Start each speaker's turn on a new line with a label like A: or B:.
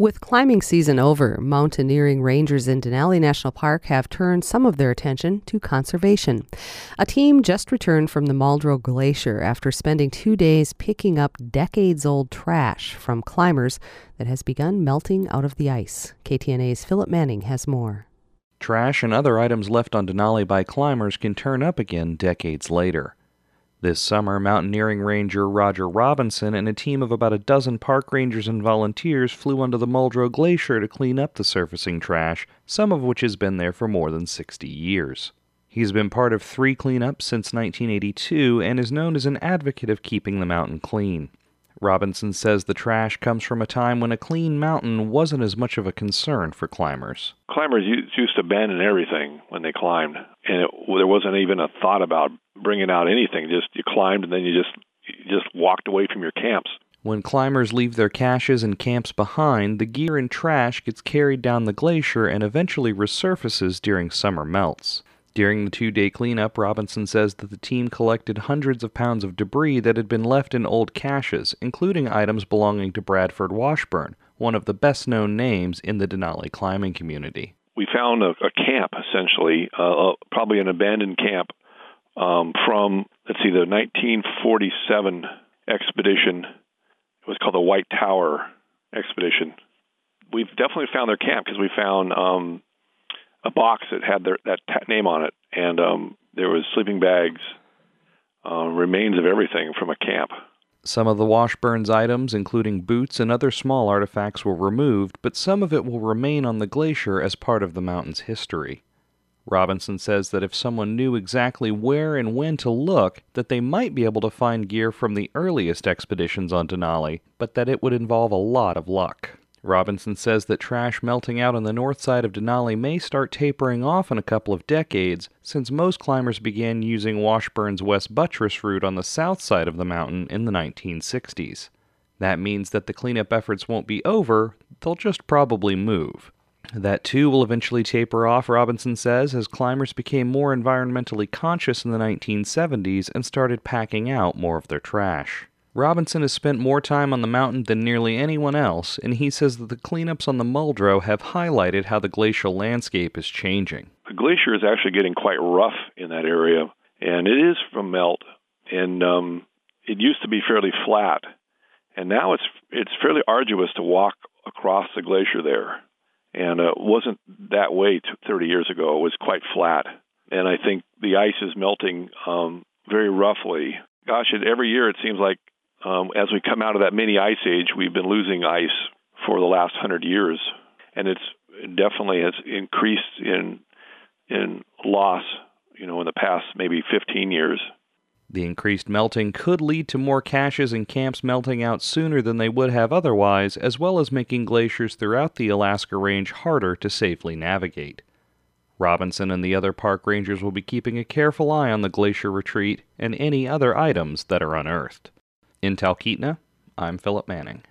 A: With climbing season over, mountaineering rangers in Denali National Park have turned some of their attention to conservation. A team just returned from the Muldrow Glacier after spending 2 days picking up decades-old trash from climbers that has begun melting out of the ice. KTNA's Philip Manning has more.
B: Trash and other items left on Denali by climbers can turn up again decades later. This summer, mountaineering ranger Roger Robinson and a team of about a dozen park rangers and volunteers flew onto the Muldrow Glacier to clean up the surfacing trash, some of which has been there for more than 60 years. He's been part of 3 cleanups since 1982 and is known as an advocate of keeping the mountain clean. Robinson says the trash comes from a time when a clean mountain wasn't as much of a concern for climbers.
C: Climbers used to abandon everything when they climbed, and there wasn't even a thought about bringing out anything. Just you climbed, and then you just walked away from your camps.
B: When climbers leave their caches and camps behind, the gear and trash gets carried down the glacier and eventually resurfaces during summer melts. During the 2-day cleanup, Robinson says that the team collected hundreds of pounds of debris that had been left in old caches, including items belonging to Bradford Washburn, one of the best-known names in the Denali climbing community.
C: We found a camp, essentially, probably an abandoned camp from, the 1947 expedition. It was called the White Tower expedition. We've definitely found their camp because we found a box that had that name on it, and there was sleeping bags, remains of everything from a camp.
B: Some of the Washburn's items, including boots and other small artifacts, were removed, but some of it will remain on the glacier as part of the mountain's history. Robinson says that if someone knew exactly where and when to look, that they might be able to find gear from the earliest expeditions on Denali, but that it would involve a lot of luck. Robinson says that trash melting out on the north side of Denali may start tapering off in a couple of decades, since most climbers began using Washburn's West Buttress route on the south side of the mountain in the 1960s. That means that the cleanup efforts won't be over, they'll just probably move. That too will eventually taper off, Robinson says, as climbers became more environmentally conscious in the 1970s and started packing out more of their trash. Robinson has spent more time on the mountain than nearly anyone else, and he says that the cleanups on the Muldrow have highlighted how the glacial landscape is changing.
C: The glacier is actually getting quite rough in that area, and it is from melt, and it used to be fairly flat, and now it's fairly arduous to walk across the glacier there, and it wasn't that way 30 years ago. It was quite flat, and I think the ice is melting very roughly. Gosh, every year it seems like as we come out of that mini ice age, we've been losing ice for the last 100 years, and it definitely has increased in loss, in the past maybe 15 years.
B: The increased melting could lead to more caches and camps melting out sooner than they would have otherwise, as well as making glaciers throughout the Alaska Range harder to safely navigate. Robinson and the other park rangers will be keeping a careful eye on the glacier retreat and any other items that are unearthed. In Talkeetna, I'm Philip Manning.